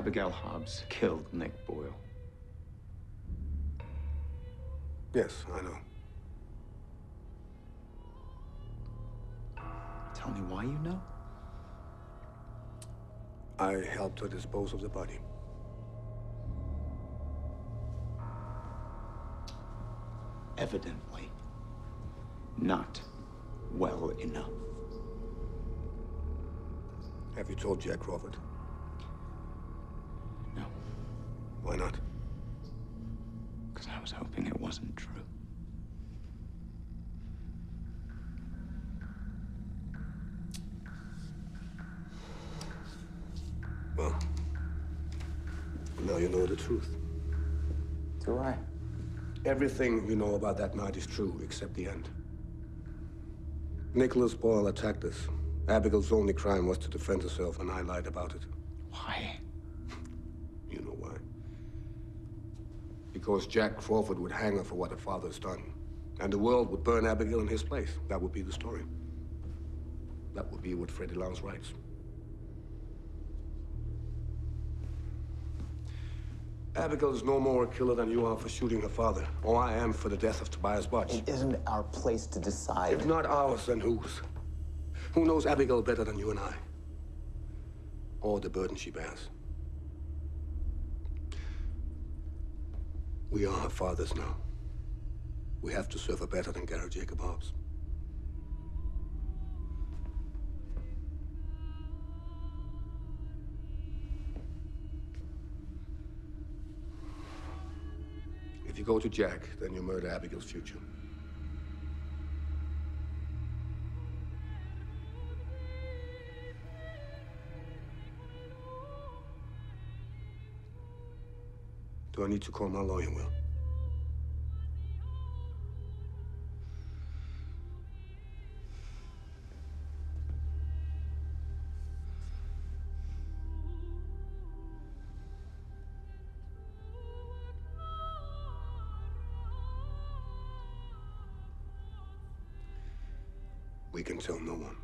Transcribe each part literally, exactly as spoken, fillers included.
Abigail Hobbs killed Nick Boyle. Yes, I know. Tell me why you know? I helped her dispose of the body. Evidently, not well enough. Have you told Jack Crawford? No. Why not? Because I was hoping it wasn't true. Well, now you know the truth. Do I? Everything you know about that night is true, except the end. Nicholas Boyle attacked us. Abigail's only crime was to defend herself, and I lied about it. Why? You know why. Because Jack Crawford would hang her for what her father's done. And the world would burn Abigail in his place. That would be the story. That would be what Freddie Lounge writes. Abigail is no more a killer than you are for shooting her father, or I am for the death of Tobias Budge. It isn't our place to decide. If not ours, then whose? Who knows Abigail better than you and I? Or the burden she bears? We are her fathers now. We have to serve her better than Garrett Jacob Hobbs. If you go to Jack, then you murder Abigail's future. Do I need to call my lawyer, Will? We can tell no one.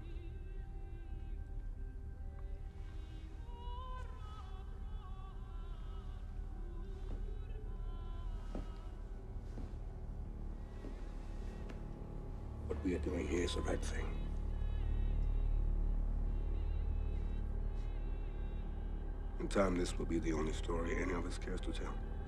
What we are doing here is the right thing. In time, this will be the only story any of us cares to tell.